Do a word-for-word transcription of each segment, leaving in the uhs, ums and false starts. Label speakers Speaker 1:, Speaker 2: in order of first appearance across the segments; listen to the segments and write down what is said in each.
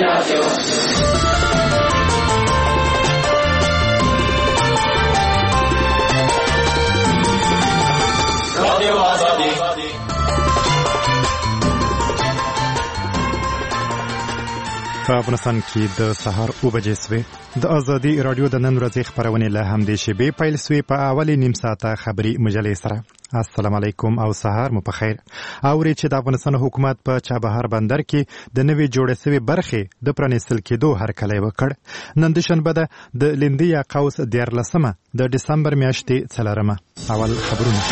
Speaker 1: رادیو رادیو آزادی.
Speaker 2: په افغانستان کې د سهار اوه بجې سوې. د ازادي رادیو د نن ورځې خبرونه له همدې شیبې پیل سوې په اولې نیم ساعته خبري مجلې سره. السلام علیکم او سهار مو په خیر. اوري چې د افغانستان حکومت په چابهار بندر کې د نوې جوړې شوې برخې د پرانیستل کېدو هرکلی وکړ. نن د شنبه ده د لیندیا قوس دیارلسمه د دسمبر میاشتې څلورمه. اول خبرونه.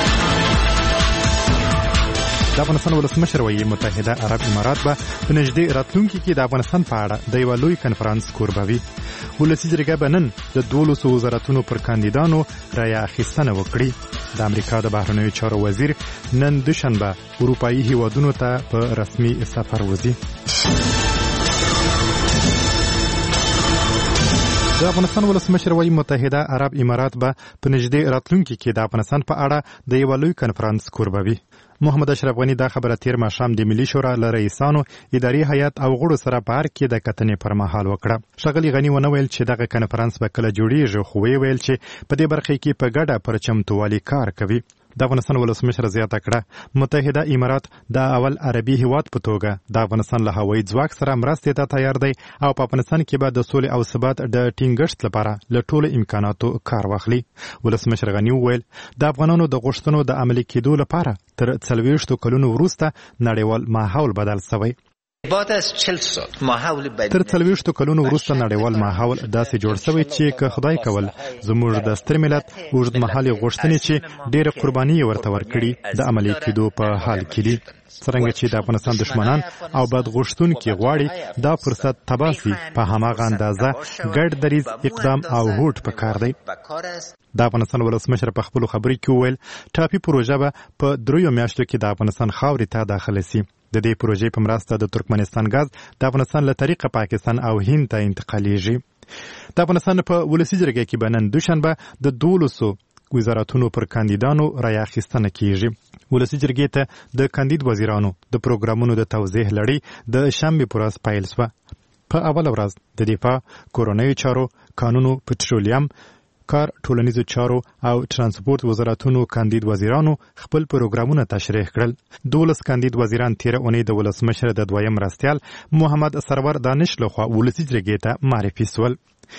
Speaker 2: د افغانستان ولسمشر وایي متحده عرب امارات به په نږدې راتلونکي کې د افغانستان په اړه د یوه لوی کنفرانس کوربه وي. ولسي جرګه به نن د دولسو وزارتونو پر کاندیدانو رایه اخیستنه وکړي. د امریکا د بهرنیو چارو وزیر نن دوشنبه اروپایي هیوادونو ته په رسمي سفر وځي. د افغانستان ولسمشر وایي متحده عرب امارات به په نږدې راتلونکي کې د افغانستان په اړه د یوه لوی کنفرانس کوربه وي. محمد اشرف غنی دا خبره تیر ماښام د ملي شورا له رئیسانو اداري هیئت او غړو سره په ارګ کې د کتنې پر مهال وکړه. ښاغلي غني ونه ویل چې دغه کنفرانس به کله جوړیږي، خو ویې ویل چې په دې برخه کې په ګډه پر چمتووالي کار کوي. د افغانستان ولسمشر زیاته کړه متحده امارات د اول عربي هیواد په توګه د افغانستان له هوایي ځواک سره مرستې ته تیار دی او په افغانستان کې به د سولې او ثبات د ټینګښت لپاره له ټولو امکاناتو کار واخلي. ولسمشر غني وویل د افغانانو د غوښتنو د عملي کېدو لپاره تر څلوېښتو کلونو وروسته نړیوال ماحول بدل شوی. تر څلوېښتو کلونو وروسته نړیوال ماحول داسې جوړ شوی چې که خدای کول زموږ د ستر ملت اوږدمهالې غوښتنې چې ډېرې قرباني یې ورته ورکړي د عملي کېدو په حال کې دي. څرنګه چې د افغانستان دشمنان او بدغوښتونکي غواړي دا فرصت تباه شي، په هماغه اندازه ګډ دریځ، اقدام او هوډ پکار دی. د افغانستان ولسمشر په خپلو خبرو کې وویل ټاپي پروژه به په دریو میاشتو کې د افغانستان خاورې ته داخله شي. د دې پروژې په مرسته د ترکمنستان ګاز د افغانستان له طریقه پاکستان او هند ته انتقالیږي. د افغانستان په ولسي جرګه کې به نن دوشنبه د دولسو وزارتونو پر کاندیدانو رایه اخیستنه کیږي. ولسي جرګې ته د کاندید وزیرانو د پروګرامونو د توضیح لړۍ د شنبې په ورځ پیل شوه. په اوله ورځ د دفاع، کورنیو چارو، کانونو، پټرولیم، کار، ټولنیزو چارو او ترانسپورت وزارتونو کاندید وزیرانو خپل پروګرامونه تشریح کړل. دولس کاندید وزیران تیره اونۍ د ولسمشر د دویم مرستیال محمد سرور دانش لخوا ولسي جرګې ته معرفي شول.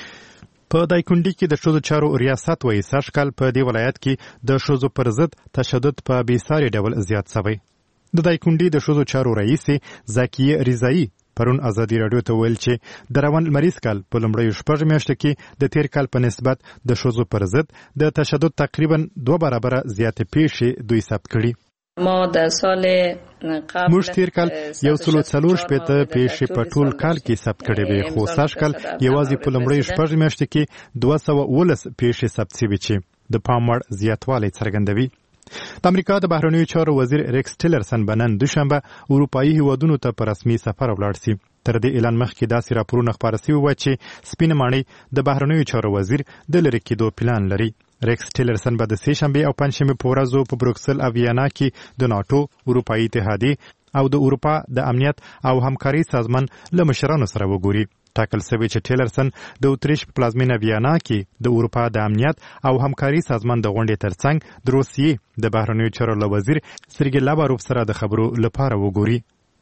Speaker 2: په دایکنډي کې د ښځو چارو ریاست وایي سږکال په دې ولایت کې د ښځو پر ضد تشدد په بېساري ډول زیات شوی. د دایکنډي د ښځو چارو رئیسې زاکیه رضایي پرون ازادي راډیو ته ویل چې د روان لمریز کال په لومړیو شپږو میاشتو کې د تیر کال په نسبت د ښځو پر ضد د تشدد تقریبا دوه برابره زیاتې پیښې دوی ثبت کړي.
Speaker 3: ما د سال قبل
Speaker 2: موږ تیر کال یو سلو څلور شپېته پیښې په ټول کال کې ثبت کړې وې، خو سږ کال یوازې په لومړیو شپږو میاشتو کې دوه سوه اوولس پیښې ثبت شوې چې د پام وړ زیاتوالی څرګندوي. د امریکا د بهرنیو چارو وزیر ریکس ټیلرسن به نن دوشنبه اروپایي هیوادونو ته په رسمي سفر ولاړ شي. تر دې اعلان مخکې داسې راپورونه خپاره شوي وو چې سپینه ماڼۍ د بهرنیو چارو وزیر د لرې کېدو پلان لري. ریکس ټیلرسن به د سې شنبې او پنجشنبې په ورځو په بروکسل او ویانا کې د ناټو، اروپایي اتحادیې او د اروپا د امنیت او همکارۍ سازمان له مشرانو سره وګوري. ټاکل شوی چې ټیلرسن د اتریش په پلازمینه ویانا کې د اروپا د امنیت او همکارۍ سازمان د غونډې ترڅنګ د روسیې د بهرنیو چارو له وزیر سرګي لاواروف سره د خبرو لپاره وګوري.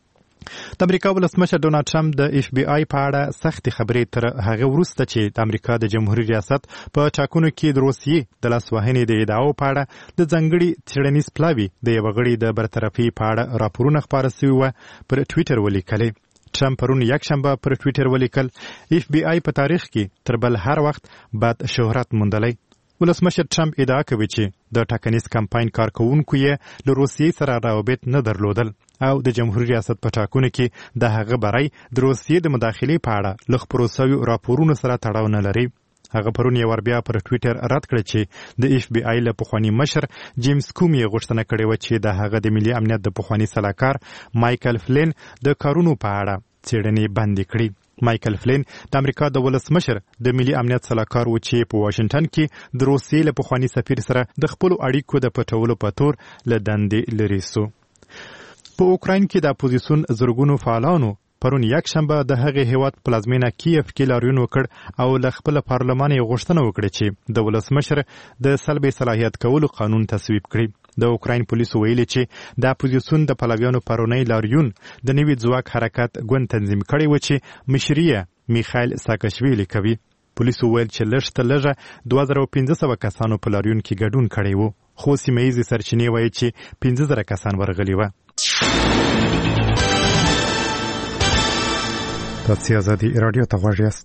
Speaker 2: د امریکا ولسمشر ډونالډ ټرمپ د اف بی آی په اړه سختې خبرې تر هغه وروسته چې د امریکا د جمهوریت ریاست په ټاکنو کې د روسیې د لاسوهنې د ادعاو په اړه د ځانګړي څېړنیز پلاوي د یوه غړي د برطرفي په اړه راپورونه خپاره شوي وه پر ټویټر ولیکلې. ټرمپ پرون یکشنبه پر ټویټر ولیکل اف بی آی په تاریخ کې تر بل هر وخت بد شهرت موندلی. ولسمشر ټرمپ ادعا کوي چې د ټاکنیز کمپاین کارکوونکو یې له روسیې سره روابط نه درلودل او د جمهوریت ریاست په ټاکنو کې د هغه بری د روسیې د مداخلې په اړه له خپرو شویو راپورونو سره تړاو نه لري. هغه پرون یو ور بیا پر ټویټر رد کړ چې د اف بی آی له پخواني مشر جیمز کومي غوښتنه کړې و چې د هغه د ملي امنیت د پخواني سلاکار مایکل فلین د کارونو په اړه څېړنې بندې کړي. مایکل فلین د امریکا د ولسمشر د ملي امنیت سلاکار و چې په واشنگټن کې د روسیې له پخواني سفیر سره د خپلو اړیکو د پټولو په تور له دندې لرې سو. په اوکراین کې د اپوزیسیون زرګونو فعالانو پرون یک شنبه د هغې هیواد پلازمینه کیف کې لاریون وکړ او له خپل پارلمان یې غوښتنه وکړه چې د ولسمشر د سلب صلاحیت کولو قانون تصویب کړي. د اوکراین پولیسو ویلي چې د اپوزیسیون د پلویانو پرونی لاریون د نوي ځواک حرکت ګوند تنظیم کړی و چې مشري میخایل ساکاشویلی کوي. پولیسو ویل چې لږ تر لږه دوه زره پنځه سوه کسانو په لاریون کې ګډون کړی و، خو سیمه ییزې سرچینې وایي چې پنځه زره کسان ورغلي وه. تاسې ازادي راډیو ته غوږ یاست.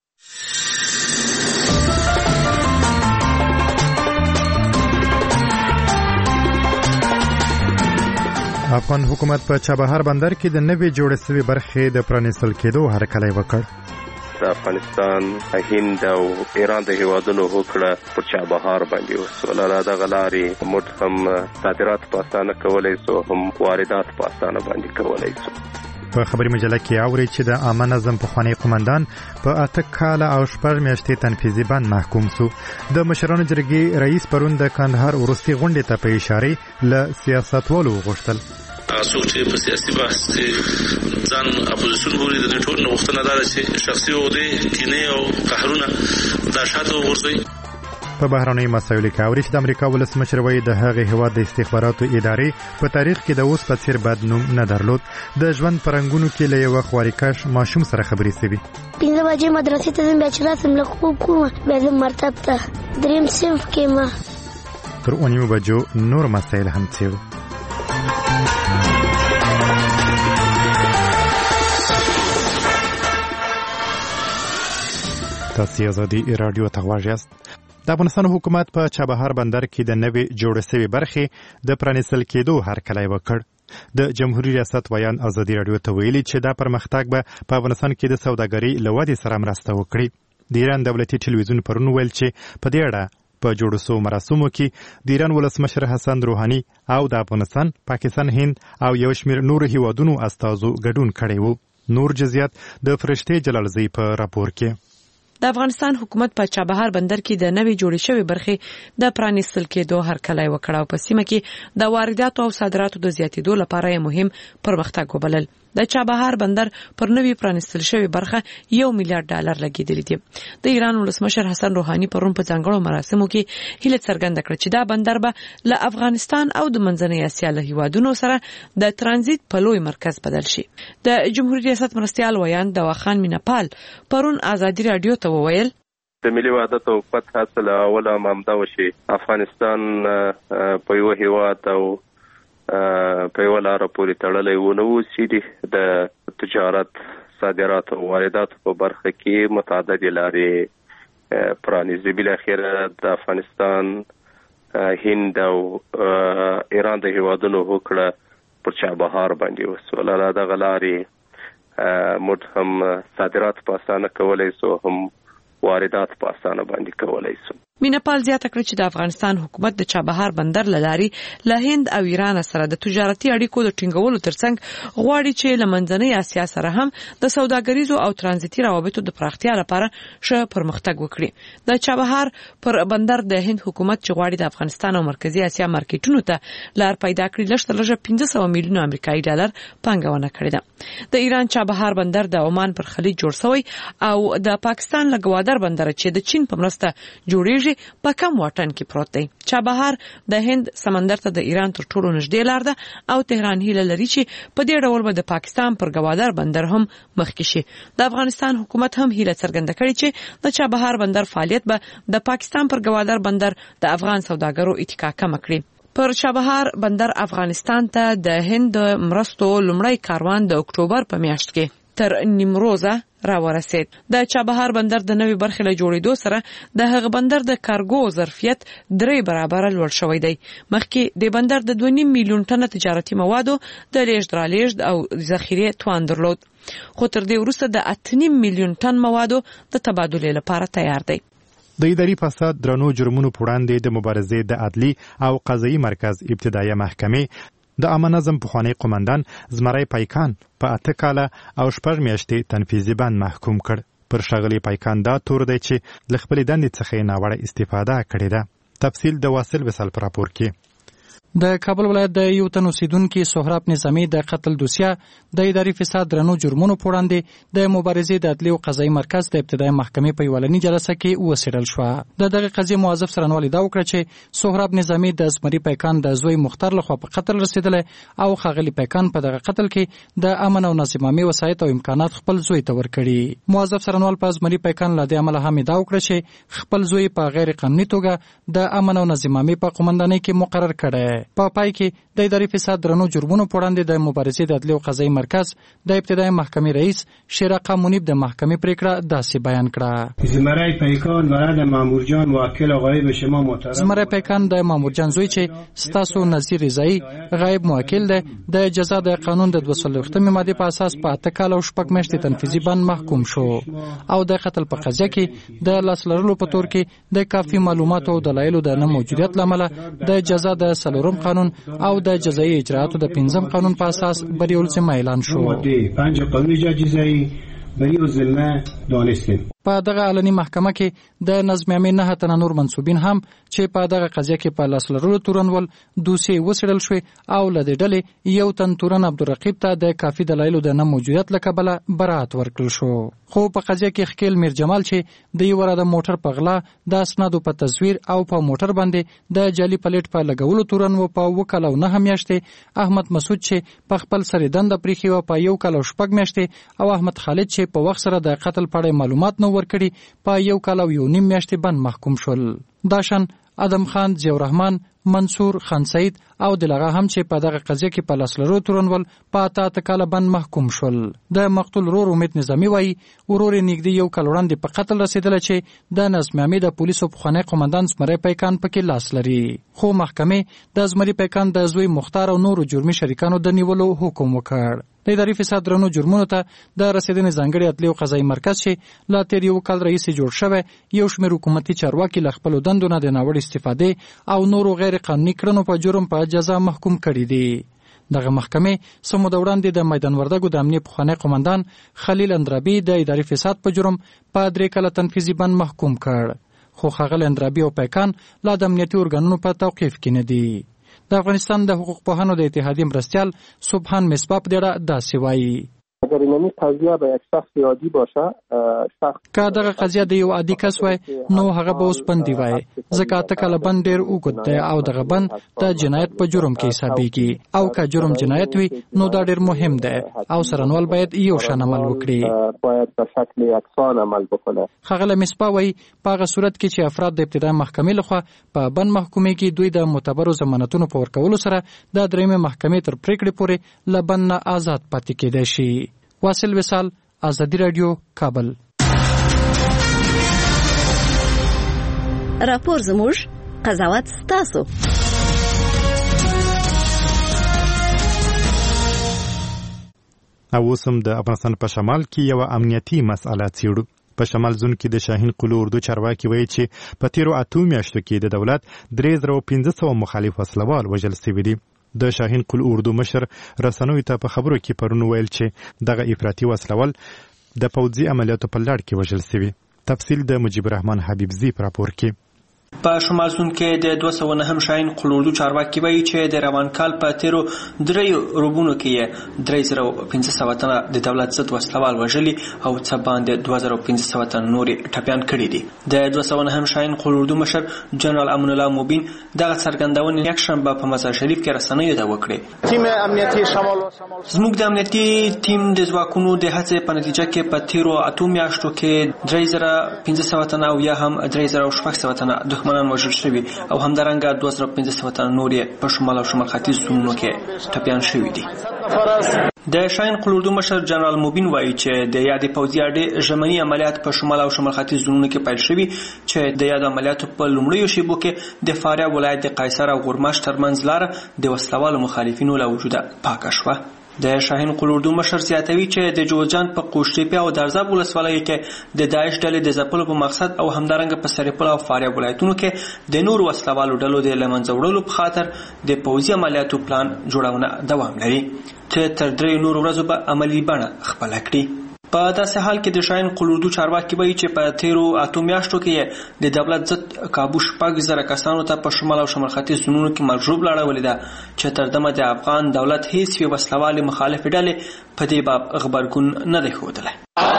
Speaker 2: افغان حکومت په چابهار بندر کې د نوې جوړې شوې برخې د پرانیستل کېدو هرکلی وکړ.
Speaker 1: د افغانستان، هند او ایران د هیوادونو هوکړه پر چابهار باندې وسوله. له دغه لارې موږ هم صادرات په اسانه کولی سو، هم واردات په اسانه باندې کولی سو.
Speaker 2: په خبري مجله کې اوري چې د عامه نظم پخوانی قومندان په اته کاله او شپږ میاشتې تنفیذي بند محکوم سو. د مشرانو جرګې رئیس پرون د کندهار وروستي غونډې ته په اشاره له سیاستوالو غوښتل
Speaker 4: څوک چې په سیاسي بحث کې ځان اپوزیسیون بولي د دې ټول غوښتنه دا ده چې شخصي عهدې، کینې او قهرونه دا شاته وغورځوي.
Speaker 2: په بهرنۍ مسایلو کې اوري چې د امریکا ولسمشر وایي د هغې هیواد د استخباراتو ادارې په تاریخ کې د اوس په څیر بد نوم نه درلود. د ژوند پرنګونو کې له یوه خوارکش ماشوم سره خبرې شوي.
Speaker 5: پنځه بجې مدرسې ته ځم، بیا چې راسم له خوب کوم بیا ځم مرتب ته دریم صنف کې ما
Speaker 2: تر اوه نیمو بجو نور مسایل هم څېړو. تاسې ازادي راډیو ته غوږ یاست. د افغانستان حکومت په چابهار بندر کې د نوې جوړې شوې برخې د پرانیستل کېدو هرکلی وکړ. د جمهوریت ریاست ویان ازادي راډیو ته ویلي چې دا پرمختګ به په افغانستان کې د سوداګرۍ له ودې سره مرسته وکړي. د ایران دولتي ټلویزیون پرون ویل چې په دې اړه په جوړو شوو مراسمو کې د ایران ولسمشر حسن روحاني او د افغانستان، پاکستان، هند او یو شمېر نورو هیوادونو استازو ګډون کړی و. نور جزئیات د فرشتې جلالزی په راپور کې.
Speaker 6: د افغانستان حکومت په چابهار بندر کې د نوې جوړې شوې برخې د پرانیستل کېدو هرکلی وکړ او په سیمه کې د وارداتو او صادراتو د زیاتېدو لپاره یې مهم پرمختګ وبلل. د چابهار بندر پر نوې پرانیستل شوې برخه یو میلیارډ ډالر لګېدلي دي. د ایران ولسمشر حسن روحاني پرون په ځانګړو مراسمو کې هیله څرګنده کړه چې دا بندر به له افغانستان او د منځنۍ اسیا له هیوادونو سره د ترانزیت په لوی مرکز بدل شي. د جمهوریت ریاست مرستیال ویان دواخان میناپال پرون ازادي راډیو ته وویل
Speaker 1: د ملي وحدت او فتح حاصل اوله مامده وشي. افغانستان په یو هیواد او په یو لار پورې تړلې ونه وسی د تجارت، صادرات او واردات په برخه کې متعدد لارې پرانیزي. بل اخر د افغانستان، هند او ایران د هیوادونو هوکړه پر چابهار باندې وسوله. له دغه لارې موږ هم صادرات په اسانه کولی سو، هم واردات په اسانه باندې کولی سو.
Speaker 6: میناپال زیاته کړه چې د افغانستان حکومت د چابهار بندر له لارې له هند او ایران سره د تجارتي اړیکو د ټینګولو ترڅنګ غواړي چې له منځنۍ اسیا سره هم د سوداګریزو او ترانزیتي روابطو د پراختیا لپاره ښه پرمختګ وکړي. د چابهار پر بندر د هند حکومت چې غواړي د افغانستان او مرکزی اسیا مارکیټونو ته لار پیدا کړي لږ تر لږه پنځه سوه میلیونه امریکایي ډالر پانګونه کړې ده. د ایران چابهار بندر د عمان پر خلیج جوړ شوی او د پاکستان له ګوادر بندر چې د چین په مرسته جوړیږي په کم واټن کې پروت دی. چابهار د هند سمندر ته د ایران تر ټولو نږدې لار ده او تهران هیله لري چې په دې ډول به د پاکستان پر ګوادر بندر هم مخکې شي. د افغانستان حکومت هم هیله څرګنده کړې چې د چابهار بندر فعالیت به د پاکستان پر ګوادر بندر د افغان سوداګرو اتکا کم کړي. پر چابهار بندر افغانستان ته د هند مرستو لومړی کاروان د اکتوبر په میاشت کې تر نیمروزه را ورسید. د چابهار بندر د نوې برخې له جوړېدو سره د هغه بندر د کارګو ظرفیت درې برابره لوړ شوی دی. مخکې د بندر د دوه نیم میلیون ټنه تجارتي موادو د لیږد رالېږد او ذخیرې توان درلود، خو تر دې وروسته د اته نیم میلیون ټن موادو د تبادلې لپاره تیار دی.
Speaker 2: د اداري فساد درنو جرمونو په وړاندې د مبارزې د عدلي او قضایي مرکز ابتدایي محکمې د عامه نظم پخوانی قومندان زمری پایکان په اته کاله او شپږ میاشتې تنفیذي بند محکوم کړ. پر ښاغلي پایکان دا تور دی چې له خپلې دندې څخه یې ناوړه استفاده کړې ده. تفصیل د واصل وصال په راپور کې.
Speaker 7: د کابل ولایت د یو تن اوسیدونکي سهراب نظامي د قتل دوسیه د اداري فساد درنو جرمونو په وړاندې د مبارزې د عدلي او قضایي مرکز د ابتدایي محکمې په یولني جلسه کې وڅېړل شوه. د دغه قضیې موظف څارنوالي دا وکړه چې سهراب نظامي د زمري پیکان د زوی مختار لخوا په قتل رسېدلی او ښاغلي پیکان په دغه قتل کې د امن او نظم عامې وسایط او امکانات خپل زوی ته ورکړي. موظف څارنوال په زمري پیکان له دې امله هم دا وکړه چې خپل زوی په غیر قانوني توګه د امن او نظم عامې په قومندانۍ کې مقرر کړی. په پای کې د اداري فساد درنو جرمونو په وړاندې د مبارزې د عدلي او قضایي مرکز د ابتدایي محکمې رئیس شیراقه منیب د محکمې پریکړه داسې بیان کړه:
Speaker 8: زمری پیکان ولد مامور جان موکل غایب شما محترم.
Speaker 7: زمری پیکان د مامور جان زوی چې ستاسو نظیر رضایی غایب موکل دی د جزا د قانون د دوه سوه څلوېښتمې مادې په اساس په اته کال او شپږ میاشتې تنفیذي بند محکوم شو او د قتل په قضیه کې د لاس لرلو په تور کې د کافي معلوماتو او دلایلو د نه موجودیت له امله د جزا د څلورم قانون او د جزایي اجرااتو د پنځم قانون په اساس بریول ذمه اعلان شو.
Speaker 8: پنځه قانون جزایي بریول ذمه دانستیم.
Speaker 7: په دغه علني محکمه کې د نظم عامې نه تنه نور منصوبین هم چې په دغه قضیه کې په لاس لرلو تورنول دوسیې وڅېړل شوې او له دې ډلې یو تن تورن عبدالرقیب ته د کافي دلایلو د نه موجودیت له کبله براءت ورکړل شو. خو په قضیه کې خکیل میر جمال چې د یو راده موټر په غلا د اسنادو په تصویر او په موټر باندې د جعلي پلیټ په لګولو تورن و په اوه کال او نهه میاشتې، احمد مسعود چې په خپل سرې دنده پریښې وه په یو کال او شپږ میاشتې او احمد خالد چې په وخت سره د قتل په اړه معلومات نه ورکړي په یو کال او یو نیم میاشتې بند محکوم شول. داشن ادم خان، ضیاء الرحمن، منصور، خان سعید او دلغه هم چې په دغه قضیه کې په لاس لرلو تورنول په اته اته کاله بند محکوم شول. د مقتول ورور امید نظامي وایي ورور یې نږدې یو کال وړاندې په قتل رسېدلی چې د نظم عامې د پولیسو پخوانی قومندان زمری پیکان پکې لاس لري. خو محکمې د زمری پیکان د زوی مختار او نورو جرمي شریکانو د نیولو حکم وکړ. د اداري فساد درنو جرمونو ته د رسېدنې ځانګړي عدلي او قضایي مرکز چې لا تېر یو کال راهیسې جوړ شوی یو شمېر حکومتي چارواکي له خپلو دندو نه د ناوړې استفادې او نورو غیر قانوني کړنو په جرم په جزا محکوم کړي دي. دغه محکمې څه موده وړاندې د میدان وردګو د امنیې پخوانی قومندان خلیل اندرابي د اداري فساد په جرم په درې کاله تنفیذي بند محکوم کړ. خو ښاغلی اندرابي او پیکان لا د امنیتي ارګانونو په توقیف کې نه دي. د افغانستان د حقوق پوهانو د اتحادیې مرستیال سبحان مصباح په دې اړه داسې وایي:
Speaker 9: اگر اینمی قضیه به یک شخص عادی باشه شخص
Speaker 7: که دغه قضیه د یو عادي کس وای نو هغه به اوس بندي وای، ځکه اته کاله بند ډېر اوږد دی او دغه بند د جنایت په جرم کې حسابېږي او که جرم جنایت وي نو دا ډېر مهم دی او څارنوال باید یو شان عمل وکړي،
Speaker 9: باید په شکل یکسان عمل وکړي.
Speaker 7: ښاغلی مصباح وایي په هغه صورت کې چې افراد د ابتدایي محکمې لخوا په بند محکومې کې دوی د معتبرو ضمانتونو په ورکولو سره د درېیمې محکمې تر پریکړې پورې له بند نه آزاد پاتې کېدی شي. واصل وصال، آزادی رادیو، کابل.
Speaker 10: راپور زموږ، قضاوت ستاسو.
Speaker 2: او اوس هم د افغانستان په شمال کې یو امنیتي مسأله څېړو. په شمال زون کې د شاهین قلو اردو چارواکي وایي چې په تیرو اتو میاشتو کې د دولت درې زره پنځه سوه مخالف وسلوال وژل سوي دي. د شاهین قلو اردو مشر رسنوي ته په خبرو کې پرون ویل چې دغه افراطي وسلوال د پوځي عملیاتو په لړ کې وژل سوي. تفصیل د مجيب الرحمن حبیبزي په راپور کې.
Speaker 11: په شمال زون کې د دوه سوه نهم شاهین قلو اردو چارواکي وایي چې د روان کال په تیرو درې روبونو کې درې زره پنځه سوه تنه د دولت ضد وسلوال وژلي او څه باندې دوه زره پنځه سوه تنه نور ټپیان کړي دي. د دوه سوه نهم شاهین قلو اردو مشر جنرال امان الله موبین دغه څرګندونې یکشنبه په مزار شریف کې رسنیو ته وکړې.
Speaker 12: تیم امنیتي شمال
Speaker 11: زموږ د امنیتي تیم د ځواکونو د هڅې په نتیجه کې په تیرو اتو میاشتو کې درې زره پنځه سوه تنه او یا هم درې زره شپږ سوه تنه دښمنان وژل شوي او همدارنګه دوه زره پنځه سوه تنه نور په شمال او شمال ختیځ زونونو کې ټپیان شوي دي. د شاهین قلو اردو مشر جنرال موبین وایي چې د یادې پوځي اډې ژمني عملیات په شمال او شمال ختیځ زونونو کې پیل شوي چې د یادو عملیاتو په لومړیو شیبو کې د فاریاب ولایت د قیصر او غورماشت ترمنځ لاره د وسلوالو مخالفینو له وجوده پاکه شوه. د شاهین قلو اردو مشر زیاتوي چې د جوزجان په قوشتېپې او درزاب ولسوالیو کې د داعش ډلې د ځپلو په مقصد او همدارنګه په سرپل او فاریاب ولایتونو کې د نورو وسلوالو ډلو د له منځه وړلو په خاطر د پوځي عملیاتو پلان جوړونه دوام لري چې تر درې نورو ورځو به عملي بڼه خپله کړي. په داسې حال کې د شاهین قلودو چارواکي وایي چې په تیرو اتو میاشتو کې د دولت ضد کابو شپږ زره کسانو ته په شمال او شمال ختیځ زونونو کې مرجوب لاړولې ده چې تر دمه د افغان دولت هیڅ یوې وسلوالې مخالفې ډلې په دې باب غبرګون نه دی ښودلی.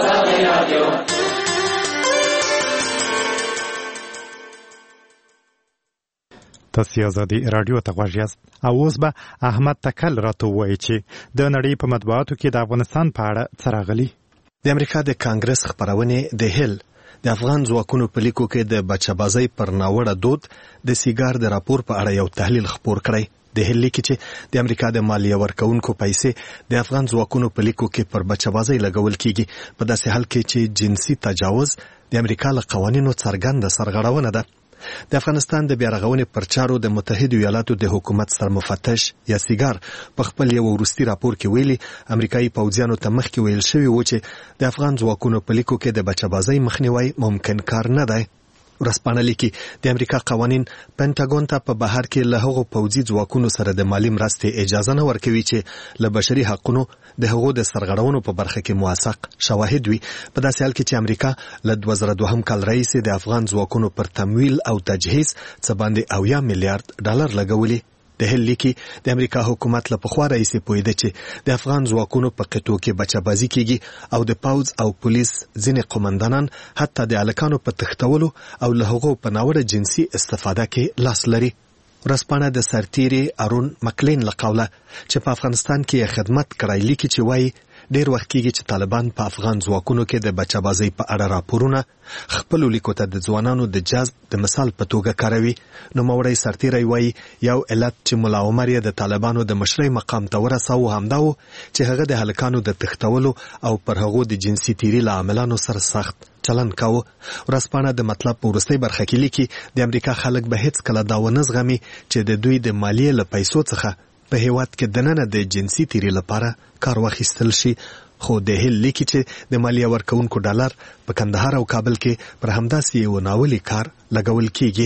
Speaker 2: تاسو آزادي رادیو ته غوږ یاست او اوس به احمد تکل راته وایي چې د نړۍ په مطبوعاتو کې د افغانستان په اړه څه راغلي.
Speaker 12: د امریکا د کانګرس خبرونه د هیل د افغان ځواکونو په لیکو کې د بچه‌بازۍ پر ناوړه دود د سیګار د راپور په اړه یو تحلیل خپور کړی. د هیل لیکي چې د امریکا د مالیه ورکونکو پیسې د افغان ځواکونو په لیکو کې پر بچه‌بازۍ لګول کیږي په داسې حال کې چې جنسي تجاوز د امریکا له قوانینو څرګنده سرغړونه ده. د افغانستان د بیارغونې پر چارو د متحده ایالاتو د حکومت سرمفتش یا سیګار په خپل یو وروستي راپور کې ویلي امریکایي پوځیانو ته مخکې ویل شوی و چې د افغان ځواکونو په لیکو کې د بچه‌بازۍ مخنیوي ممکن کار نه دی. ورځپاڼه لیکي د امریکا قوانین پینټاګون ته په بهر کې له هغو پوځي ځواکونو سره د مالی مرستې اجازه نه ورکوي چې له بشري حقوقو د هغو د سرغړونو په برخه کې موثق شواهد وي. په داسې حال کې چې امریکا له دوه زره دوه کال راهیسې د افغان ځواکونو پر تمویل او تجهیز څه باندې اویا میلیارډ ډالر لګولي. د هیل لیکي د امریکا حکومت له پخوا راهیسې پوهېده چې د افغان ځواکونو په قطعو کې بچه‌بازي کیږي او د پوځ او پولیس ځینې قومندانان حتی د هلکانو په تښتولو او له هغو په ناوړه جنسي استفاده کې لاس لري. ورځپاڼه د سرتیري ارون مکلین له قوله چې په افغانستان کې خدمت کړی لیکي چې وایي ډیر وخت کېږي چې طالبان په افغان ځواکونو کې د بچه‌بازۍ په اړه راپورونه خپل لیکو ته د ځوانانو د جذب د مثال په توګه کاروي. نو موړی سرتیری وایي یو علت چې ملا عمر یې د طالبانو د مشرۍ مقام ته ورساوه همدا و چې هغه د هلکانو د تښتولو او پر هغو د جنسي تیري له عاملانو سره سخت چلن کاوه. ورځپاڼه د مطلب په وروستۍ برخه کې لیکي د امریکا خلک به هیڅ کله دا ونه زغمي چې د دوی د مالیې له پیسو څخه په هیواد کې دننه د جنسي تیري لپاره کار واخیستل شي. خو د هیل لیکي چې د مالیه ورکونکو ډالر په کندهار او کابل کې پر همداسې یو ناولي کار لګول کیږي.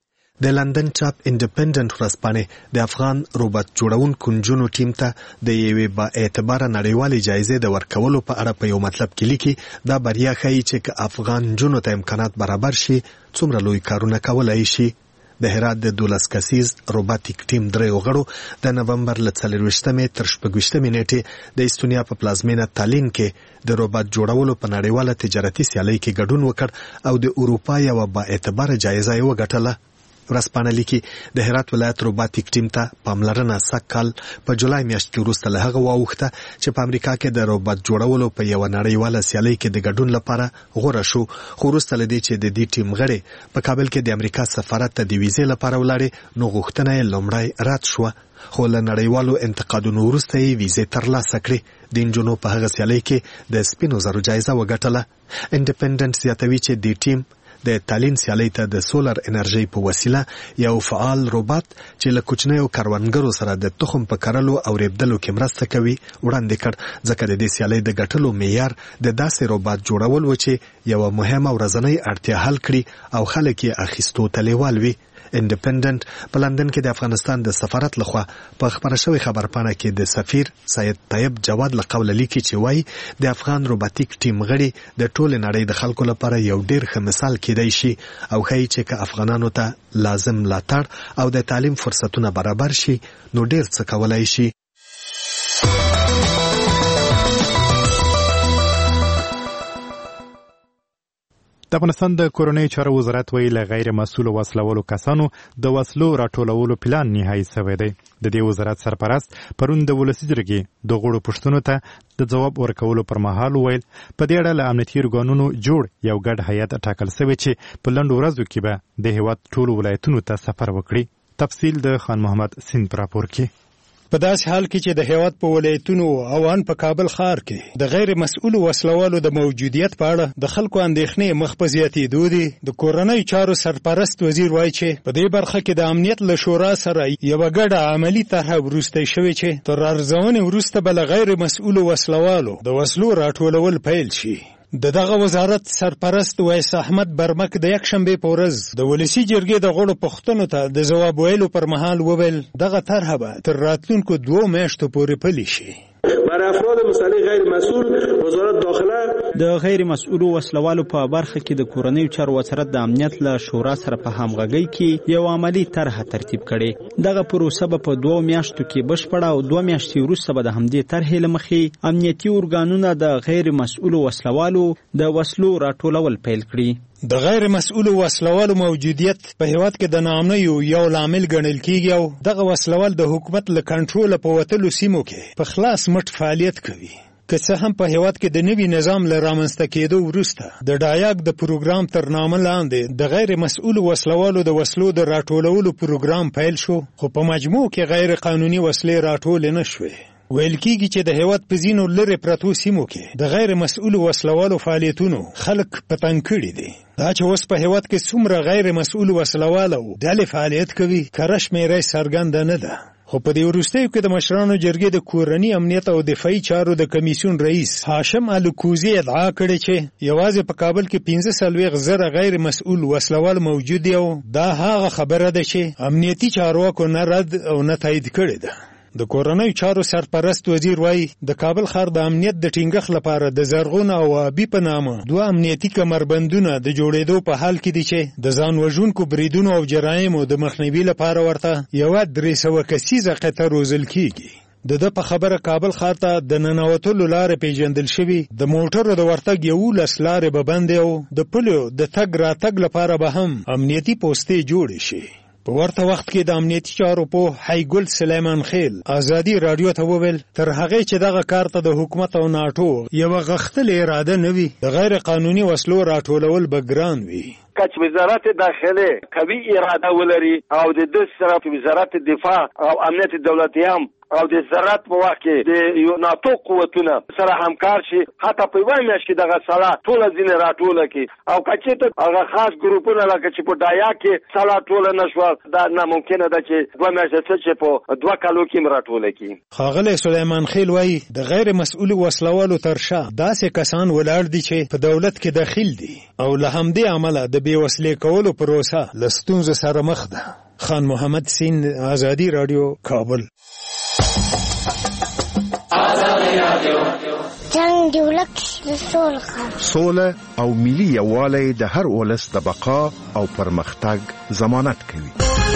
Speaker 12: د لندن چاپ انډیپندنت ورځپاڼې د افغان روباټ جوړونکو نجونو ټیم ته د یوې با اعتباره نړیوالې جایزې د ورکولو په اړه په یو مطلب کې لیکي دا بریا ښیي چې که افغان نجونو ته امکانات برابر شي څومره لوی کارونه کولای شي. د هرات د دولس کسیز روباتیک ټیم دریو غړو د نومبر له څلرویشتمې تر شپږویشتمې نیټې د استونیا په پلازمینه تالین کې د روباټ جوړولو په نړیواله تجارتي سیالۍ کې ګډون وکړ او د اروپا یوه با اعتباره جایزه یې وګټله. ورځپاڼه لیکي د هرات ولایت روباتیک ټیم ته پاملرنه سږ کال په جولای میاشت کې وروسته له هغه واوښته چې په امریکا کې د روباټ جوړولو په یوه نړیواله سیالۍ کې د ګډون لپاره غوره شو. خو وروسته له دې چې د دې ټیم غړي په کابل کې د امریکا سفارت ته د ویزې لپاره ولاړې نو غوښتنه یې لومړی رد شوه. خو له نړیوالو انتقادونو وروسته یې ویزې ترلاسه کړې. د نجونو په هغه سیالۍ کې د سپینو زرو جایزه وګټله. انډیپندنت زیاتوي چې د ټیم د تالین سیالۍ ته د سولر انرژي په وسیله یو فعال روباټ چې له کوچنیو کروندګرو سره د تخم په کرلو او ریبدلو کې مرسته کوي وړاندې کړ. ځکه د دې سیالۍ د ګټلو معیار د داسې روباټ جوړول و چې یوه مهمه ورځنۍ اړتیا حل کړي او خلک یې اخیستو ته لیوال وي. انډیپندنت په لندن کې د افغانستان د سفارت لخوا په خبره شوی خبرپاڼه کې د سفیر سید طیب جواد له قوله لیکي چې وایي د افغان روباتیک ټیم غړي د ټولې نړۍ د خلکو لپاره یو ډیر ښه مثال کېدای شي او ښایي چې که افغانانو ته لازم ملاتړ او د تعلیم فرصتونه برابر شي نو ډیر څه کولای شي.
Speaker 2: د افغانستان د کورنۍ چارو وزارت ویل غیر مسؤل وسلوالو کسانو د وسلو راټولولو پلان نهایی شوی دی. د دې وزارت سرپرست پرون د ولسي جرګې د غړو پوښتنو ته د ځواب ورکولو پر مهال ویل په دې اړه له امنیتي ارګانونو جوړ یو ګډ هیئت ټاکل شوی چې په لنډو ورځو کې به د هیواد ټولو ولایتونو ته سفر وکړي. تفصیل د خان محمد سیند په راپور کې.
Speaker 13: په داسې حال کې چې د هیواد په ولایتونو او ان په کابل ښار کې د غیر مسؤل وسلوالو د موجودیت په اړه د خلکو اندېښنې مخ په زیاتېدو دي. د کورنۍ چارو سرپرست وزیر وایي چې په دې برخه کې د امنیت له شورا سره یوه ګډه عملي طرحه وروستی شوې چې تر ارزونې وروسته به له غیر مسؤلو وسلوالو د وسلو راټولول پیل شي. د دغه وزارت سرپرست ویس احمد برمک د یکشنبې په ورځ د ولسي جرګې د غړو پوښتنو ته د ځواب ویلو پر مهال وویل دغه طرحه به تر راتلونکو دوو میاشتو پورې پلي شي.
Speaker 14: برای افراد مصالح غیر مسئول وزارت داخله
Speaker 15: د غیر مسؤل وسلوالو په برخه کې د کورنۍ چارو وزارت د امنیت له شورا سره په همغږۍ کې یو عملی طرح ترتیب کړي. دغه پروسه به په دوه میاشتو کې بشپړه او دوه میاشتې وروسته به د همدې طرحې له مخې امنیتي ارګانونه د غیر مسؤل وسلوالو د وسلو راټولول پیل کړي.
Speaker 13: د غیر مسؤل وسلوالو موجودیت په هیواد کې د ناامنیو یو لامل ګڼل کیږي او دغه وسلوال د حکومت له کنټرول په وتلو سیمو کې په خلاص مټ فعالیت کوي. که څه هم په هیواد کې د نوي نظام له رامنځته کېدو وروسته د ډایاک د پروګرام تر نامه لاندې د غیر مسؤل وسلوالو د وسلو د راټولولو پروګرام پیل شو، خو په مجموع کې غیر قانوني وسلې راټولې نه شوې. ویل کېږي چې د هیواد په ځینو لرې پرتو سیمو کې د غیر مسؤل وسلوالو فعالیتونو خلک په تنګ کړي دي. دا چې اوس په هیواد کې څومره غیر مسؤل وسلوالو ډلې فعالیت کوي کره شمېره څرګنده نه ده. خو په دې وروستیو کې د مشرانو جرګې د کورني امنیت او دفاعي چارو د کمیسیون رئیس هاشم الکوزي ادعا کړې چې یوازې په کابل کې پنځه څلوېښت زره غیر مسؤل وسلوال موجود دي او دا هغه خبره ده چې امنیتي چارواکو نه رد او نه تایید کړې ده. د کورنۍ چارو سرپرست وزیر وایي د کابل ښار د امنیت د ټینګښت لپاره د زرغون او آبي په نامه دوه امنیتي کمربندونه د جوړېدو په حال کې دي چې د ځان وژونکو بریدونو او جرایمو د مخنیوي لپاره ورته یوه درې سوه کسیزه قطعه روزل کیږي. د ده په خبره کابل ښار ته د ننوتلو لارې پیژندل شوي، د موټرو د ورتګ یولس لارې به بندې او د پلیو د تګ راتګ لپاره به هم امنیتي پوستې جوړې شي. په ورته وخت کې د امنیتي چارو په حیګل سلیمان خیل ازادي رادیو ته وویل تر هغه چې دغه کار ته د حکومت او ناټو یو غختل اراده نه وي، د غیر قانوني وسلو راټولول به ګران وي.
Speaker 16: کچ وزارت داخله قوي اراده ولري او د دې سره وزارت دفاع او امنیت دولتي هم او د زراعت په وخت کې د یو ناتو قوتونه سره همکار شي، حتی په وای مېش کې دغه سلا ټول ځینې راټوله کی او کچې ته هغه خاص ګروپونه لکه چې په ډایا کې سلا ټول نشو دا ناممکنه ده چې دوه میاشتې چې په دوه کالو کې راټوله کی.
Speaker 13: ښاغلی سلیمان خیل وایي د غیر مسؤل وسلوالو تر شا داسې کسان ولاړ دي چې په دولت کې داخل دي او له همدې عمله د بې وسلې کولو پروسه له ستونزو سره مخ ده. خان محمد سین، آزادی رادیو، کابل.
Speaker 5: جنگ دی ولک سوله
Speaker 17: سوله او ملي یووالی د هر ولس د بقا او پرمختګ ضمانت کوي.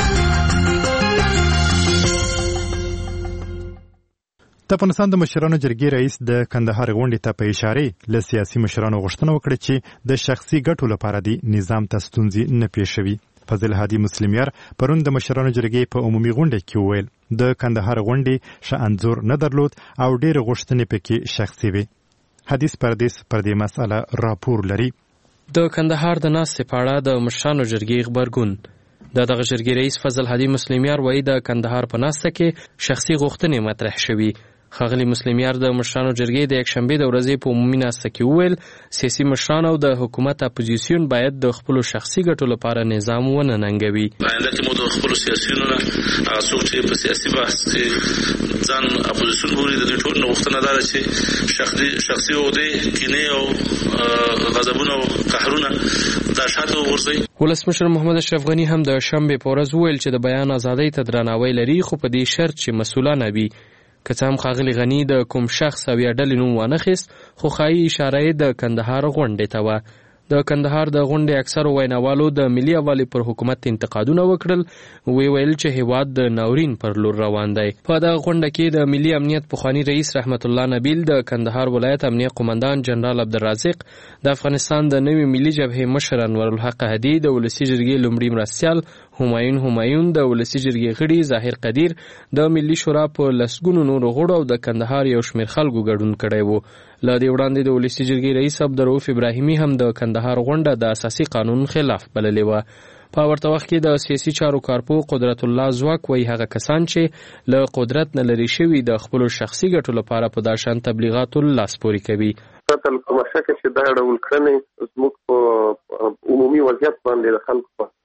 Speaker 2: د افغانستان د مشرانو جرګې رئیس د کندهار غونډې ته په اشاره له سیاسي مشرانو غوښتنه وکړه چې د شخصي ګټو لپاره د نظام ته ستونزې نه پیښوي. فضل هادي مسلمیار پرون د مشرانو جرګې په عمومي غونډه کې وویل د کندهار غونډې ښه انځور نه درلود او ډېر غوښتنې پکې شخصي وي. حدیث پردیس پر دې مسأله راپور لري.
Speaker 18: د کندهار د ناستې په اړه د مشرانو جرګې غبرګون. د دغه جرګې رئیس فضل هادي مسلمیار وایي د کندهار په ناسته کې شخصي غوښتنې مطرح شوي. ښاغلي مسلمیار د مشرانو جرګې د یکشنبې د ورځې په عمومي ناسته کې وویل سیاسي مشران او د حکومت اپوزیسیون باید د خپلو شخصي ګټو لپاره نظام ونه ننګوي.
Speaker 4: آینده کې مو د خپلو سیاسیونو نه هغه څوک چې په سیاسي بحث کې ځان اپوزیسیون بولي د دوی ټول نه غوښتنه دا ده چې شخصي شخصي عهدې کینې او غضبونه او قهرونه دا شاته وغورځوي.
Speaker 18: ولسمشر محمد اشرف غني هم د شنبې په ورځ وویل چې د بیان ازادۍ ته درناوی لري، خو په دې شرط چې مسؤلانه وي. که څه هم ښاغلي غني د کوم شخص او یا ډلې نوم وانخیست، خو ښایي اشاره یې د کندهار غونډې ته وه. د کندهار د غونډې اکثرو ویناوالو د ملي یووالي پر حکومت انتقادونه وکړل، وی ویل چې هیواد د ناورین پر لور روان دی. په دغه غونډه کې د ملي امنیت پخوانی رئیس رحمت الله نبیل، د کندهار ولایت امنیه قومندان جنرال عبدالرازق، د افغانستان د نوي ملي جبهې مشر انورالحق هدي، د ولسي جرګې لومړي مرستیال همایون همایون، د ولسي جرګې غړي ظاهر قدیر، د ملي شورا په لسګونو نورو غړو او د کندهار یو شمېر خلکو ګډون کړی و. له دې وړاندې د ولسي جرګې رئیس عبدالرؤف ابراهیمي هم د کندهار غونډه د اساسي قانون خلاف بللې وه. په ورته وخت کې د سیاسي چارو کارپو قدرت الله ځواک وایي هغه کسان چې له قدرت نه لرې شوي د خپلو شخصي ګټو لپاره په دا شان تبلیغاتو لاس پورې کوي.
Speaker 9: کومه شکه چې دا ډول کړنې زموږ په عمومي وضعیت باندې د خلکو په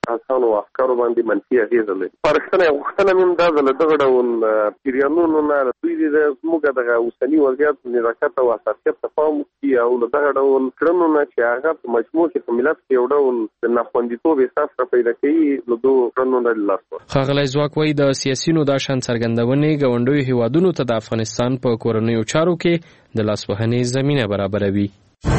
Speaker 1: کسانو او افکارو باندې منفي اغېزه لري. پرښتنه غوښتنه مې دا ده دغه ډول پیریانونو نه دوی د موږ دغه اوسني وضعیت نزاکت او حساسیت ته پام وکړي او دغه ډول کړنو نه چې هغه په مجموع کې په ملت کې یو ډول د ناخوندیتوب احساس را پیدا کوي له دوه کړنو نه لاس ورکړي.
Speaker 18: ښاغلی ځواک وایي د سیاسینو دا شان څرګندونې ګاونډیو هیوادونو ته د افغانستان په کورنیو چارو کې د لاسوهنې زمینه برابروي.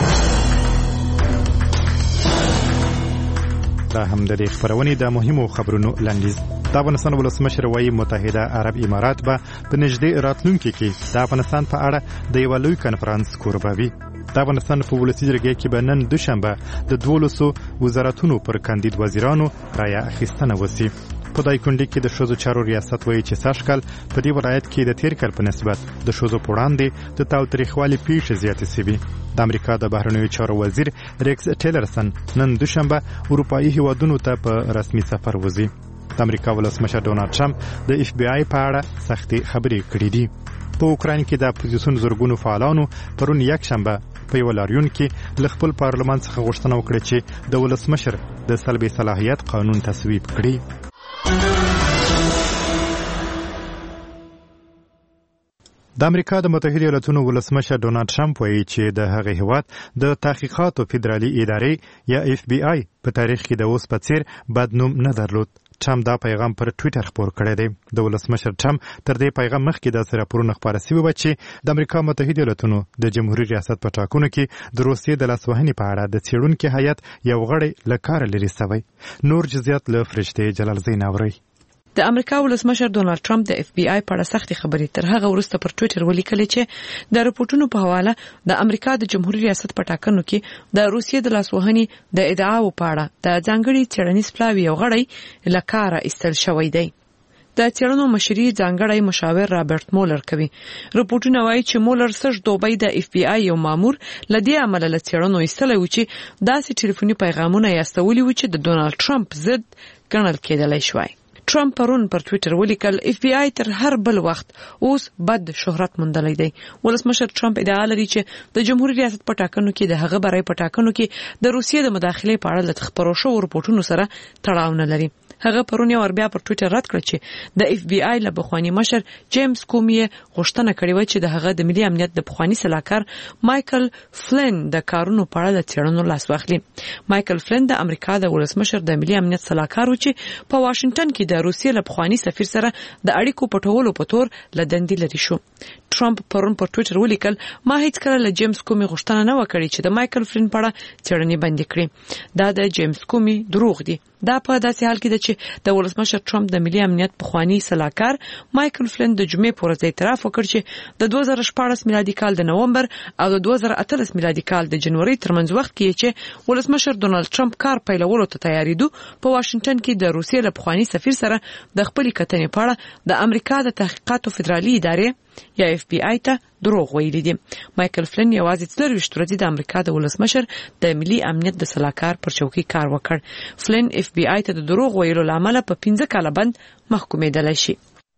Speaker 2: دا هم د دې خبرونې د مهمو خبرونو لنډیز. د افغانستان ولسمشر وایي متحده عرب امارات به په نږدې راتلونکي کې د افغانستان په اړه د یو لوی کنفرانس کوربه وي. د افغانستان په ولسي جرګې کې به نن دوشنبه د دولسو وزارتونو پر کاندید وزیرانو رایه اخیستنه وشي. په دایکنډي کې د ښځو چارو ریاست وایي چې سږکال په دې ولایت کې د تیر کال په نسبت د ښځو په وړاندې د تاوتریخوالي پیښې زیاتې شوي. د امریکا د بهرنیو چارو وزیر ریکس ټیلرسن نن دوشنبه اروپایي هیوادونو ته په رسمي سفر وځي. د امریکا ولسمشر ډونالد ټرمپ د اف بی آی په اړه سختې خبرې کړې دي. په اوکراین کې د اپوزیسیون زورګونو فعالانو پرون یک شنبه په یو لاریون کې له خپل پارلمان څخه غوښتنه وکړه چې د ولسمشر د سلب صلاحیت قانون تصویب کړي. د امریکا د متحده ایالاتونو ولسمشر ډونالد ټرمپ وایي چې د هغې هیواد د تحقیقاتو فدرالي ادارې یا اف بی آی په تاریخ کې د اوس په څیر بد نوم نه درلود. ټرمپ دا پیغام پر ټویټر خپور کړی دی. د ولسمشر ټرمپ تر دې پیغام مخکې داسې راپورونه خپاره شوي وو چې د امریکا متحده ایالاتونو د جمهوري ریاست په ټاکنو کې د روسیې د لاسوهنې په اړه د څېړونکي هیئت یو غړی له کاره لرې شوی. نور جزئیات له فرشتې جلال زین اوري.
Speaker 6: د امریکا ولسمشر ډونالد ټرمپ د اف بی آی په اړه سختې خبرې تر هغه وروسته پر ټویټر ولیکلې چې د رپورټونو په حواله د امریکا د جمهوریت ریاست په ټاکنو کې د روسیې د لاسوهنې د ادعاو په اړه د ځانګړي څېړنیز پلاوي یو غړی له کاره ایستل شوی دی. د څېړنو مشري ځانګړی مشاور رابرټ مولر کوي. رپورټونه وایي چې مولر سږ دوبۍ د اف بی آی یو مامور له دې امله له څېړنو ایستلی و چې داسې ټلیفوني پیغامونه یې استولي و چې د ډونالد ټرمپ ضد ګڼل کېدلی شوی. ټرمپ پرون پر ټویټر ولیکل اف بی آی تر هر بل وخت اوس بد شهرت موندلی دی. ولسمشر ټرمپ ادعا لري چې د جمهوریت ریاست په ټاکنو کې د هغه برای په ټاکنو کې د روسیې د مداخلې په اړه له خبرو شوو رپورټونو سره تړاو نه لري. هغه پرون یو بیا پر ټویټر رد کړ چې د اف بی آی له بخوانی مشر جیمز کومی غوښتنه کړې و چې د هغه د ملي امنیت د بخوانی سلاکار مایکل فلن د کارونو په اړه د څېړنو لاس واخلي. مایکل فلن د امریکا د ولسمشر د ملي امنیت سلاکار و چې په واشنگټن کې د روسیې له بخوانی سفیر سره د اړیکو پټولو په تور له دندې لري شو. ټرمپ پرون پر ټویټر ولیکل ما هیڅ کله له جیمز کومی غوښتنه نه وکړي چې د مایکل فلن په اړه څېړنې بندي کړي. دا د جیمز کومی دروغ دي. دا په داسې حال کې ده چې د ولسمشر ټرمپ د ملي امنیت پخوانی سلاکار مایکل فلن د جمعې په ورځ اعتراف وکړ چې د دوه زره شپاړس میلادي کال د نومبر او د دوه زره اتلس میلادي کال د جنوري ترمنځ وخت کې چې ولسمشر ډونالد ټرمپ کار پیلولو ته تیاریدو په واشنگټن کې د روسیې له پخوانی سفیر سره د خپل کتنې په اړه د امریکا د تحقیقاتو فدرالي ادارې یا اف بی آی ته دروغ ویلي دي. مایکل فلن یوازې څلورویشت ورځې د امریکا د ولسمشر د ملي امنیت د سلاکار پر چوکۍ کار وکړ. فلن اف بی آی ته د دروغ ویلو لامل په پنځه کاله بند محکومېدلی شي.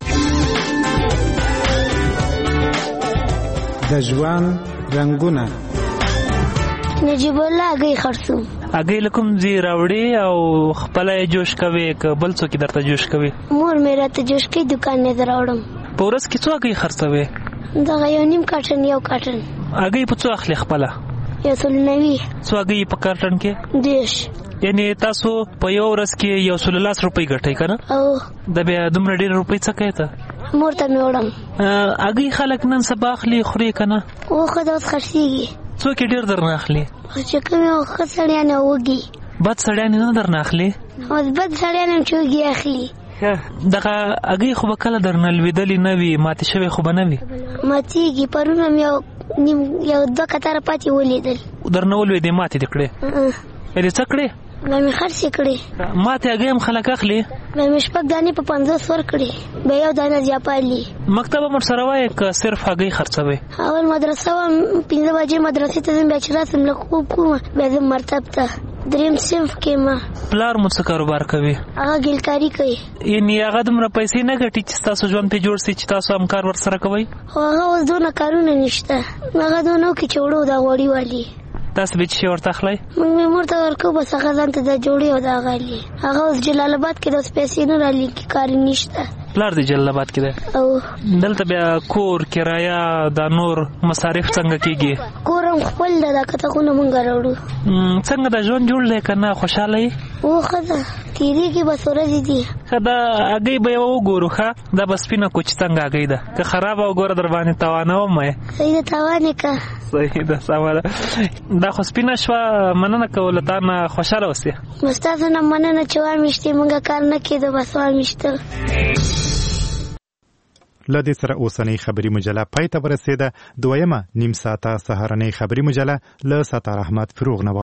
Speaker 15: د ژوند رنګونه
Speaker 5: نجیب الله اگې خرڅوم
Speaker 19: اگې لکم زی راوړې او خپل جوش کوي ک بل څوک درته جوش کوي.
Speaker 5: مور مې راته جوش کوي دکان نه دراوړم.
Speaker 19: په ورځ کې څو اگې خرڅوي؟
Speaker 5: دغه یو نیم کارټن یو کارټن.
Speaker 19: اگې په څو اخلي خپل؟
Speaker 5: یو سل نوي.
Speaker 19: څو اگې په کارټن کې؟
Speaker 5: دیش.
Speaker 19: یعنی تاسو په یو ورځ کې یو سل لاس روپۍ ګټئ کنه؟
Speaker 5: او
Speaker 19: د بیا دومره ډېر روپۍ څه کوي ته؟
Speaker 5: مور ته مې وړم.
Speaker 19: اگې خلک نن سبا اخلي خوري کنه؟
Speaker 5: او خو دا اوس خرڅېږي.
Speaker 19: څوک ډېر درنه اخلي؟
Speaker 5: چې کوم یو ښه سړی نه وږي.
Speaker 19: بد سړی نه درنه اخلي؟
Speaker 5: او بد سړی نه چې وږي اخلي.
Speaker 19: دغه اگې خو به کله درنه لوېدلې نه وي ماتې شوې خو به نه وي؟
Speaker 5: ماتېږي. پرون هم یو نیم یو دوه کتاره پاتې ولیدل.
Speaker 19: درنه ولوېدې ماتې دې کړې؟ یعنې څه کړې؟
Speaker 5: بیا مې خرڅې کړې.
Speaker 19: ماتې اگې هم خلک اخلي؟
Speaker 5: بیا مې شپږ دانې په پنځوس ورکړې. بیا یو دانه زیاپالي.
Speaker 19: مکتب هم ورسره وایې که صرف اگې خرڅوې؟
Speaker 5: اول مدرسه وم پنځه بجې مدرسې ته ځم بیا چې راسم له خوب کوم بیا ځم مرتب ته دریم صنف کې ما.
Speaker 19: پلار مو څه کاروبار کوي؟
Speaker 5: هغه ګلکاري کوي.
Speaker 19: یعنې هغه دومره پیسې نه ګټي چې ستاسو ژوند پرې جوړ سي چې تاسو هم کار ورسره کوئ؟
Speaker 5: خو هغه اوس دونه کارونه نشته. هغه دونه وکړي چې وړو دا غوړي والي.
Speaker 19: تاسو به چې ورته اخلئ؟
Speaker 5: موږ به مور ته ورکوو، بس هغه ځان ته د جوړې او د غالي. هغه اوس جلال آباد کې د اوس پیسې نه رالیږي، کار نشته.
Speaker 19: پلار د جلال آباد کې دی
Speaker 5: او
Speaker 19: دلته بیا کور کرایه دا نور مصارف څنګه کیږي؟
Speaker 5: کور هم خپل ده، دا کتابونه موږ راوړو.
Speaker 19: څنګه د ژوند جوړ دی که نه؟ خوشحاله یې؟
Speaker 5: او ښه ده، تېرېږي بس ورځې دي.
Speaker 19: ښه دا هګۍ به یې وګورو. ښه دا به سپینه کوچ څنګه هګۍ ده، که خرابه وګوره در باندې توانوم یې.
Speaker 5: صحیح ده، تاوان یې که.
Speaker 19: صحیح ده، سمه ده. دا خو سپینه شوه، مننه کوو له تا نه، خوشحاله اوسې.
Speaker 5: بس تاسو نه مننه چې وامیشتې، موږ کار نه کېدو، بس وامیشتل.
Speaker 2: له دې سره اوسنۍ خبري مجله پای ته ورسېده. دویمه نیم ساعته سهارنۍ خبري مجله له ستار احمد فروغ نه